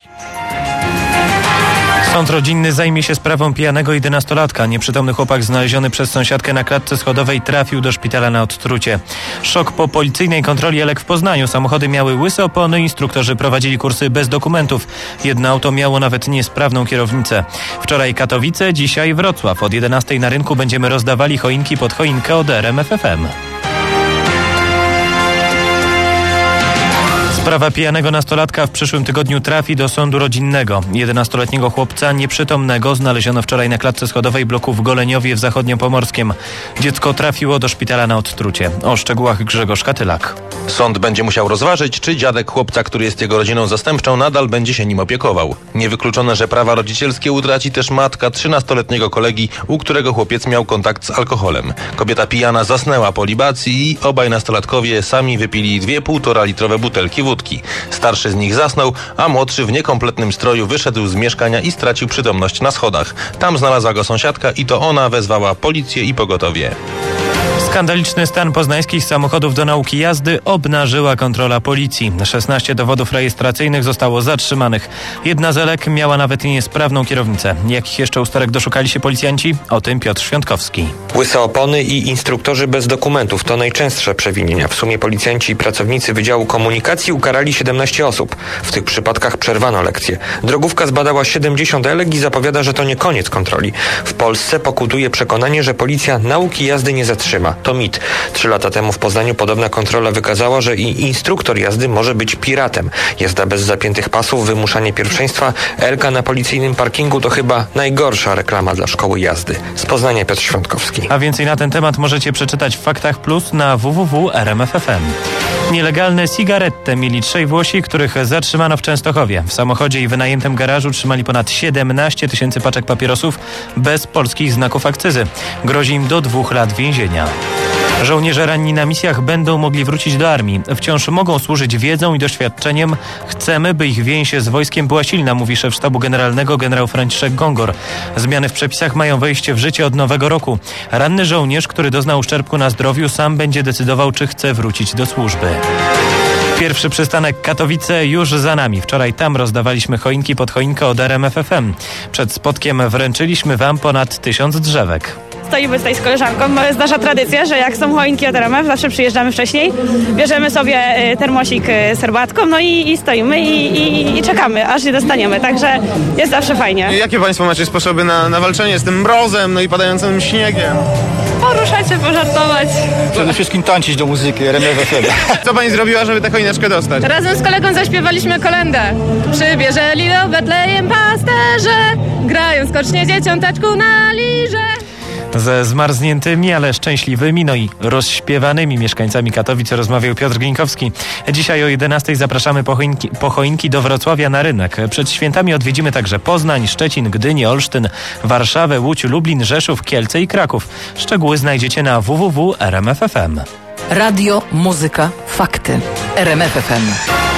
Sąd rodzinny zajmie się sprawą pijanego 11-latka. Nieprzytomny chłopak znaleziony przez sąsiadkę na klatce schodowej trafił do szpitala na odtrucie. Szok po policyjnej kontroli Elek w Poznaniu. Samochody miały łyse opony, instruktorzy prowadzili kursy bez dokumentów. Jedno auto miało nawet niesprawną kierownicę. Wczoraj Katowice, dzisiaj Wrocław. Od 11 na rynku będziemy rozdawali choinki pod choinkę od RMF FM. Sprawa pijanego nastolatka w przyszłym tygodniu trafi do sądu rodzinnego. 11-letniego chłopca nieprzytomnego znaleziono wczoraj na klatce schodowej bloku w Goleniowie w Zachodniopomorskiem. Dziecko trafiło do szpitala na odtrucie. O szczegółach Grzegorz Katylak. Sąd będzie musiał rozważyć, czy dziadek chłopca, który jest jego rodziną zastępczą, nadal będzie się nim opiekował. Niewykluczone, że prawa rodzicielskie utraci też matka 13-letniego kolegi, u którego chłopiec miał kontakt z alkoholem. Kobieta pijana zasnęła po libacji i obaj nastolatkowie sami wypili 2 1,5-litrowe butelki wódki. Starszy z nich zasnął, a młodszy w niekompletnym stroju wyszedł z mieszkania i stracił przytomność na schodach. Tam znalazła go sąsiadka i to ona wezwała policję i pogotowie. Skandaliczny stan poznańskich samochodów do nauki jazdy obnażyła kontrola policji. 16 dowodów rejestracyjnych zostało zatrzymanych. Jedna z Elek miała nawet niesprawną kierownicę. Jakich jeszcze usterek doszukali się policjanci? O tym Piotr Świątkowski. Łyse opony i instruktorzy bez dokumentów to najczęstsze przewinienia. W sumie policjanci i pracownicy Wydziału Komunikacji ukarali 17 osób. W tych przypadkach przerwano lekcje. Drogówka zbadała 70 Elek i zapowiada, że to nie koniec kontroli. W Polsce pokutuje przekonanie, że policja nauki jazdy nie zatrzyma. To mit. 3 lata temu w Poznaniu podobna kontrola wykazała, że i instruktor jazdy może być piratem. Jazda bez zapiętych pasów, wymuszanie pierwszeństwa, Elka na policyjnym parkingu to chyba najgorsza reklama dla szkoły jazdy. Z Poznania Piotr Świątkowski. A więcej na ten temat możecie przeczytać w Faktach Plus na www.rmf.fm. Nielegalne cigarette mieli 3 Włosi, których zatrzymano w Częstochowie. W samochodzie i wynajętym garażu trzymali ponad 17 000 paczek papierosów bez polskich znaków akcyzy. Grozi im do 2 lat więzienia. Żołnierze ranni na misjach będą mogli wrócić do armii. Wciąż mogą służyć wiedzą i doświadczeniem. Chcemy, by ich więź z wojskiem była silna, mówi szef sztabu generalnego generał Franciszek Gongor. Zmiany w przepisach mają wejść w życie od nowego roku. Ranny żołnierz, który doznał uszczerbku na zdrowiu, sam będzie decydował, czy chce wrócić do służby. Pierwszy przystanek Katowice już za nami. Wczoraj tam rozdawaliśmy choinki pod choinkę od RMF FM. Przed spotkiem wręczyliśmy wam ponad 1000 drzewek. Stoimy tutaj z koleżanką, bo jest nasza tradycja, że jak są choinki od RMF, zawsze przyjeżdżamy wcześniej, bierzemy sobie termosik z herbatką, no i stoimy i czekamy, aż je dostaniemy, także jest zawsze fajnie. Jakie Państwo macie sposoby na walczenie z tym mrozem, no i padającym śniegiem? Poruszać się, pożartować. Przede wszystkim tańczyć do muzyki RMF FM. Co Pani zrobiła, żeby tę choineczkę dostać? Razem z kolegą zaśpiewaliśmy kolędę. Przybierzeli do Betlejem pasterze, grają skocznie dzieciąteczku na lirze. Ze zmarzniętymi, ale szczęśliwymi, no i rozśpiewanymi mieszkańcami Katowic rozmawiał Piotr Glińkowski. Dzisiaj o 11 zapraszamy po choinki do Wrocławia na rynek. Przed świętami odwiedzimy także Poznań, Szczecin, Gdynię, Olsztyn, Warszawę, Łódź, Lublin, Rzeszów, Kielce i Kraków. Szczegóły znajdziecie na www.rmf.fm. Radio, muzyka, fakty. RMF FM.